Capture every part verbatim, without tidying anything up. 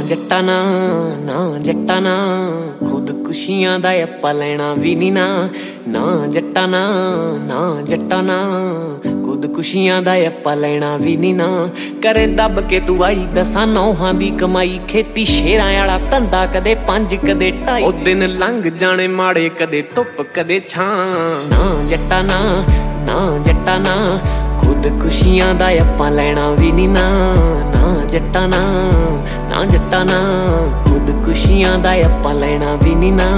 ਜੱਟਾ ਨਾ ਨਾ ਜੱਟਾ ਨਾ ਖੁਦਕੁਸ਼ੀਆਂ ਦਾ ਆਪਾਂ ਲੈਣਾ ਵੀ ਨੀ ਨਾ ਨਾ ਜੱਟਾ ਨਾ ਨਾ ਜੱਟਾ ਨਾ ਖੁਦਕੁਸ਼ੀਆਂ ਦਾ ਆਪਾਂ ਲੈਣਾ ਵੀ ਨੀ ਨਾ ਕਰੇ ਦੱਬ ਕੇ ਤੂੰ ਆਈ ਦਸਾਂ ਨੌਹਾਂ ਦੀ ਕਮਾਈ ਖੇਤੀ ਸ਼ੇਰਾਂ ਵਾਲਾ ਧੰਦਾ ਕਦੇ ਪੰਜ ਕਦੇ ਢਾਈ ਉਹ ਦਿਨ ਲੰਘ ਜਾਣੇ ਮਾੜੇ ਕਦੇ ਧੁੱਪ ਕਦੇ ਛਾਂ ਨਾ ਜੱਟਾ ਨਾ ਨਾ ਜੱਟਾ ਨਾ ਖੁਦਕੁਸ਼ੀਆਂ ਦਾ ਆਪਾਂ ਲੈਣਾ ਵੀ ਨੀ ਨਾ ਨਾ ਜੱਟਾ ਨਾ ਨਾ ਜੱਟਾ ਨਾ ਖੁਦਕੁਸ਼ੀਆਂ ਦਾ ਆਪਾਂ ਲੈਣਾ ਵੀ ਨੀ ਨਾ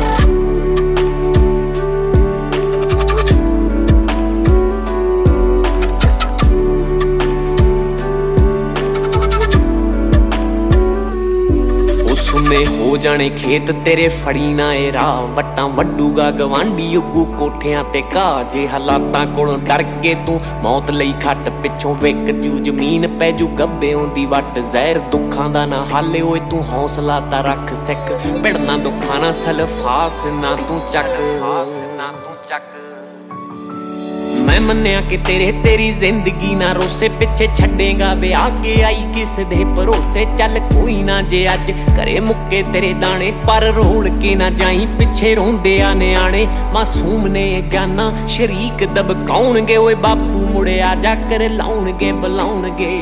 ਸੁਨੇ ਹੋ ਜਾਣੇ ਖੇਤ ਤੇਰੇ ਫੜੀ ਨਾ ਏ ਰਾਹ ਵੱਟਾਂ ਵੱਡੂਗਾ ਗਵਾਂਢੀ ਉੱਗੂ ਕੋਠਿਆਂ ਤੇ ਘਾਹ ਜੇ ਹਾਲਾਤਾਂ ਕੋਲੋਂ ਡਰ ਕੇ ਤੂੰ ਮੌਤ ਲਈ ਖੱਟ ਪਿੱਛੋਂ ਵਿਕ ਜੂ ਜ਼ਮੀਨ ਪੈ ਜੂ ਗੱਬਿਓਂ ਦੀ ਵੱਟ ਜ਼ਹਿਰ ਦੁੱਖਾਂ ਦਾ ਨਾ ਹਾਲੇ ਓਏ ਤੂੰ ਹੌਸਲਾ ਤਾਂ ਰੱਖ ਸਿੱਖ ਭਿੜਨਾ ਦੁੱਖਾਂ ਨਾ ਸਲਫਾਸ ਨਾ ਤੂੰ ਚੱਕ ਨਾ ਤੂੰ ਚੱਕ ਮੈਂ ਮੰਨਿਆ ਕਿ ਤੇਰੇ ਤੇਰੀ ਜ਼ਿੰਦਗੀ ਨਾ ਰੋਸੇ ਪਿੱਛੇ ਛੱਡੇਗਾ ਵਿਆਹ ਕੇ ਆਈ ਕਿਸ ਦੇ ਭਰੋਸੇ ਚੱਲ ਕੋਈ ਨਾ ਜੇ ਅੱਜ ਘਰੇ ਮੁੱਕੇ ਤੇਰੇ ਦਾਣੇ ਪਰ ਰੋਲ ਕੇ ਨਾ ਜਾਈ ਪਿੱਛੇ ਰੋਂਦੇ ਆ ਨਿਆਣੇ ਮਾਸੂਮ ਨੇ ਜਾਨਾ ਸ਼ਰੀਕ ਦਬਕਾਉਣਗੇ ਓਏ ਬਾਪੂ ਮੁੜਿਆ ਜਾ ਕਰ ਲਾਉਣਗੇ ਬੁਲਾਉਣਗੇ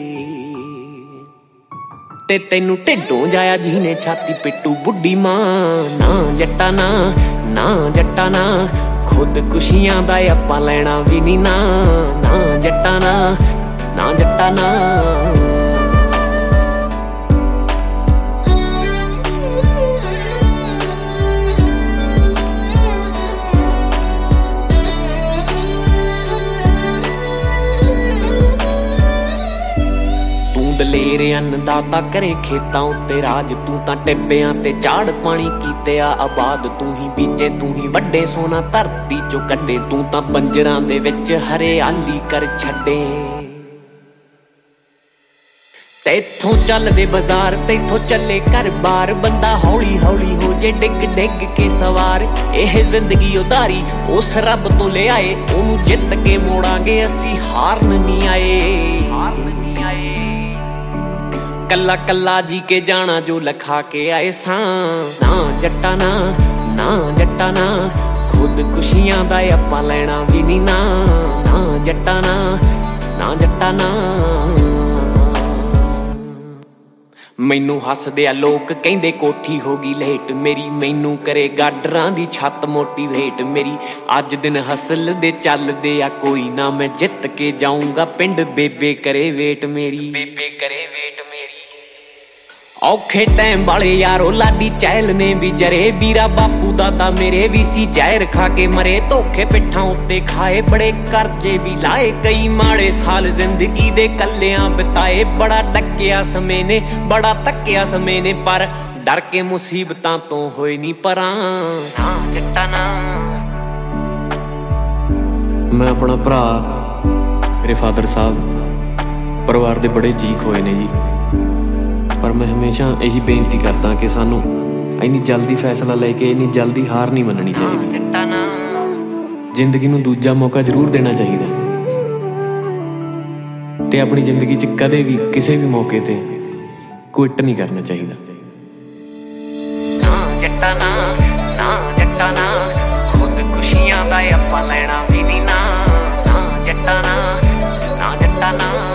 ਤੇ ਤੈਨੂੰ ਢਿੱਡੋਂ ਜਾਇਆ ਜਿਹਨੇ ਛਾਤੀ ਪਿੱਟੂ ਬੁੱਢੀ ਮਾਂ ਨਾ ਜੱਟਾ ਨਾ ਨਾ ਜੱਟਾ ਨਾ ਖੁਦਕੁਸ਼ੀਆਂ ਦਾ ਆਪਾਂ ਲੈਣਾ ਵੀ ਨੀ ਨਾ ਨਾ ਜੱਟਾ ਨਾ ਨਾ ਜੱਟਾ ਨਾ ਦਲੇਰ ਅੰਨਦਾਤਾ ਕਰੇ ਖੇਤਾਂ ਉੱਤੇ ਰਾਜ ਤੂੰ ਤਾਂ ਟਿੱਬਿਆਂ ਤੇ ਝਾੜ ਪਾਣੀ ਕੀਤੇ ਆ ਆਬਾਦ ਤੂੰ ਹੀ ਬੀਜੇ ਤੂੰ ਹੀ ਵੱਡੇ ਸੋਨਾ ਧਰਤੀ ਚੋਂ ਕੱਢੇ ਤੂੰ ਤਾਂ ਪੰਜਰਾਂ ਦੇ ਵਿੱਚ ਹਰਿਆਲੀ ਕਰ ਛੱਡੇ ਤੈਥੋਂ ਚੱਲਦੇ ਬਾਜ਼ਾਰ ਤੈਥੋਂ ਚੱਲੇ ਘਰ ਬਾਰ ਬੰਦਾ ਹੌਲੀ ਹੌਲੀ ਹੋ ਜੇ ਡਿੱਗ ਡਿੱਗ ਕੇ ਸਵਾਰ ਇਹ ਜ਼ਿੰਦਗੀ ਉਧਾਰੀ ਉਸ ਰੱਬ ਤੋਂ ਲਿਆਏ ਉਹਨੂੰ ਜਿੱਤ ਕੇ ਮੋੜਾਂਗੇ ਅਸੀਂ ਹਾਰਨ ਨਹੀਂ ਆਏ ਹਾਰਨ ਨਹੀਂ ਆਏ ਕੱਲਾ ਕੱਲਾ ਜੀ ਕੇ ਜਾਣਾ ਜੋ ਲਖਾ ਕੇ ਆਏ ਸਾਂ ਨਾ ਜੱਟਾ ਨਾ ਨਾ ਜੱਟਾ ਨਾ ਖੁਦਕੁਸ਼ੀਆਂ ਦਾ ਆਪਾਂ ਲੈਣਾ ਵੀ ਨੀ ਨਾ ਨਾ ਜੱਟਾ ਨਾ ਨਾ ਜੱਟਾ ਨਾ ਮੈਨੂੰ ਹੱਸਦੇ ਆ ਲੋਕ ਕਹਿੰਦੇ ਕੋਠੀ ਹੋ ਗਈ ਲੇਟ ਮੇਰੀ ਮੈਨੂੰ ਕਰੇ ਗਾਡਰਾਂ ਦੀ ਛੱਤ ਮੋਟੀਵੇਟ ਮੇਰੀ ਅੱਜ ਦਿਨ ਹਸਲ ਦੇ ਚੱਲਦੇ ਆ ਕੋਈ ਨਾ ਮੈਂ ਜਿੱਤ ਕੇ ਜਾਊਂਗਾ ਪਿੰਡ ਬੇਬੇ ਕਰੇ ਵੇਟ ਮੇਰੀ ਬੇਬੇ ਕਰੇ ਵੇਟ ਮੇਰੀ ਔਖੇ ਟਾਈਮ ਵਾਲੇ ਯਾਰੋ ਲਾਡੀ ਚਹਿਲ ਨੇ ਵੀ ਜਰੇ ਵੀਰਾ ਬਾਪੂ ਦਾ ਤਾਂ ਮੇਰੇ ਵੀ ਸੀ ਜ਼ਹਿਰ ਖਾ ਕੇ ਮਰੇ ਧੋਖੇ ਪਿੱਠਾਂ ਉੱਤੇ ਖਾਏ ਬੜੇ ਕਰਜ਼ੇ ਵੀ ਲਾਏ ਕਈ ਮਾੜੇ ਸਾਲ ਜ਼ਿੰਦਗੀ ਦੇ ਕੱਲਿਆਂ ਬਿਤਾਏ ਬੜਾ ਟੱਕਿਆ ਸਮੇਂ ਨੇ ਬੜਾ ਤੱਕਿਆ ਸਮੇਂ ਨੇ ਪਰ ਡਰ ਕੇ ਮੁਸੀਬਤਾਂ ਤੋਂ ਹੋਏ ਨੀ ਪਰਾਂ ਨਾ ਜੱਟਾ ਨਾ ਮੈਂ ਆਪਣਾ ਭਰਾ ਮੇਰੇ ਫਾਦਰ ਸਾਹਿਬ ਪਰਿਵਾਰ ਦੇ ਬੜੇ ਚੀਕ ਹੋਏ ਨੇ ਜੀ ਪਰ ਮੈਂ ਹਮੇਸ਼ਾ ਇਹੀ ਬੇਨਤੀ ਕਰਦਾ ਕਿ ਸਾਨੂੰ ਇੰਨੀ ਜਲਦੀ ਫੈਸਲਾ ਲੈ ਕੇ ਇੰਨੀ ਜਲਦੀ ਹਾਰ ਨਹੀਂ ਮੰਨਣੀ ਚਾਹੀਦੀ ਜ਼ਿੰਦਗੀ ਨੂੰ ਦੂਜਾ ਮੌਕਾ ਜ਼ਰੂਰ ਦੇਣਾ ਚਾਹੀਦਾ ਤੇ ਆਪਣੀ ਜ਼ਿੰਦਗੀ 'ਚ ਕਦੇ ਵੀ ਕਿਸੇ ਵੀ ਮੌਕੇ ਤੇ ਕੁਇਟ ਨਹੀਂ ਕਰਨਾ ਚਾਹੀਦਾ ਨਾ ਜੱਟਾ ਨਾ ਨਾ ਜੱਟਾ ਨਾ ਖੁਦਕੁਸ਼ੀਆਂ ਦਾ ਆਪਾਂ ਲੈਣਾ ਵੀ ਨੀ ਨਾ ਨਾ ਜੱਟਾ ਨਾ ਨਾ ਜੱਟਾ ਨਾ